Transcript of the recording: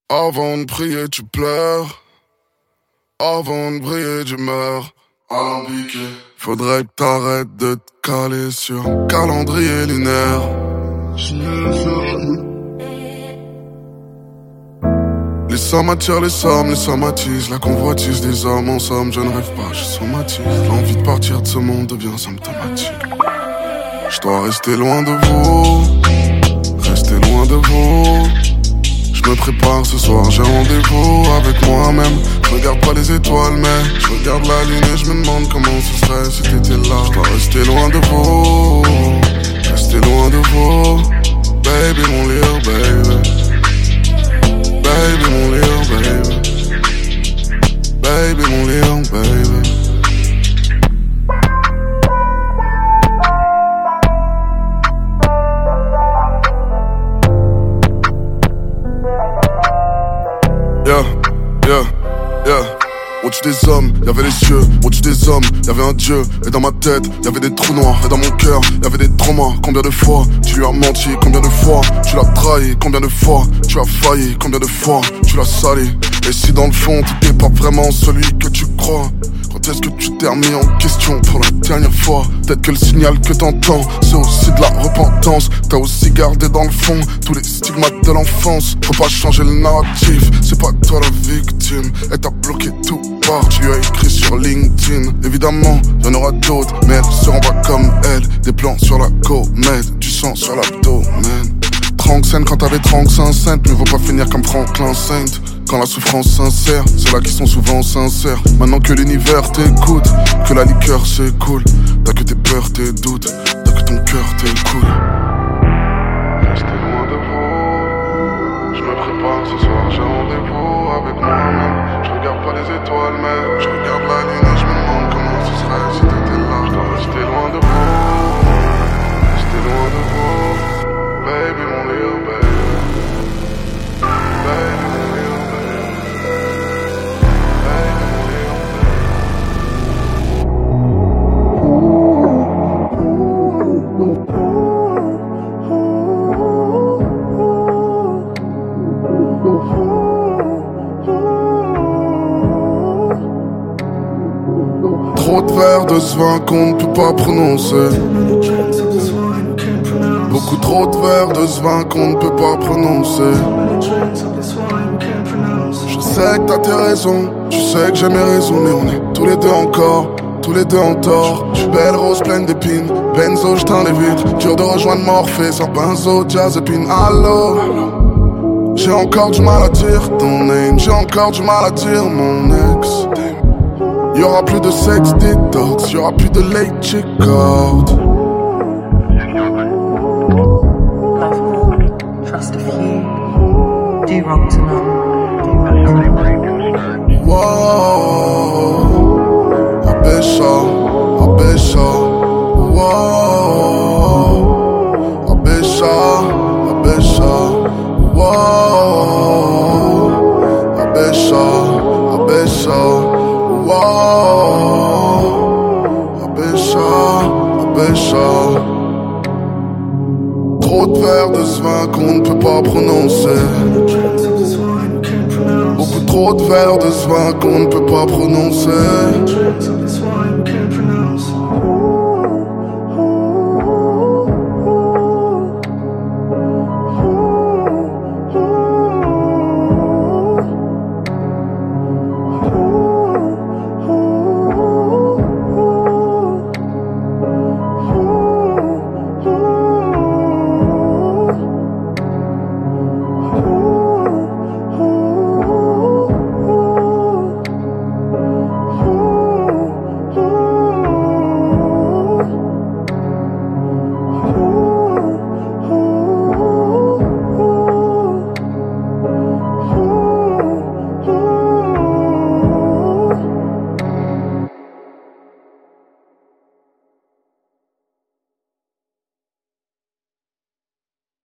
Avant de prier, tu pleures. Avant de briller, tu meurs. Alambiqué. Faudrait que t'arrêtes de te caler sur un calendrier lunaire. Les sommes attirent les sommes, les sommes attisent. La convoitise des hommes, en somme, je ne rêve pas, je somatise. L'envie de partir de ce monde devient symptomatique. Je dois rester loin de vous, rester loin de vous. Je me prépare ce soir, j'ai rendez-vous avec moi-même. Je regarde pas les étoiles mais je regarde la lune et je me demande comment ce serait si t'étais là. Je dois rester loin de vous, rester loin de vous. Baby mon lire, baby. Baby mon lire, baby. Baby mon lire, baby. Yeah, yeah, yeah. Au-dessus des hommes, y'avait les cieux. Au-dessus des hommes, y'avait un dieu. Et dans ma tête, y'avait des trous noirs. Et dans mon cœur, y'avait des traumas. Combien de fois tu lui as menti? Combien de fois tu l'as trahi? Combien de fois tu as failli? Combien de fois tu l'as sali? Et si dans le fond, tu t'es pas vraiment celui que tu crois? Quand est-ce que tu t'es remis en question pour la dernière fois? Peut-être que le signal que t'entends, c'est aussi de la repentance. T'as aussi gardé dans le fond tous les stigmates de l'enfance. Faut pas changer le narratif, c'est pas toi la victime. Et t'as bloqué tout part, tu lui as écrit sur LinkedIn. Évidemment, y'en aura d'autres, mais elles seront pas comme elle. Des plans sur la comète, du sang sur l'abdomen. Tranxène quand t'avais 35 cents, mais vaut pas finir comme Franklin Saint. Quand la souffrance sincère, c'est là qui sont souvent sincères. Maintenant que l'univers t'écoute, que la liqueur s'écoule. T'as que tes peurs, tes doutes, t'as que ton cœur t'écoule. Restez loin de vous, je me prépare ce soir, j'ai rendez-vous avec moi-même. Je regarde pas les étoiles mais je regarde la lune et je me demande comment ce serait si t'étais là. Je dois rester loin de vous, rester loin de vous. Baby mon lire, baby. Baby mon lire. Trop de verres de ce vin qu'on ne peut pas prononcer. Beaucoup trop de verres de ce vin qu'on ne peut pas prononcer. Je sais que t'as tes raisons, tu sais que j'ai mes raisons, mais on est tous les deux encore, tous les deux en tort. J'suis belle rose pleine d'épines, benzo j'teins les vitres. Dur de rejoindre Morphée sans benzo, diazépine. Allô, j'ai encore du mal à dire ton name, j'ai encore du mal à dire mon ex. Y'aura plus de sex detox, y'aura plus de late check-out. Love all, trust a few, do wrong to none. Whoa, Abisha, Abisha. Whoa, Abisha, Abisha. Whoa, Abisha, Abisha. Whoa, Abisha, Abisha. Trop de verres de ce vin qu'on ne peut pas prononcer. Beaucoup trop de verres de ce vin qu'on ne peut pas prononcer.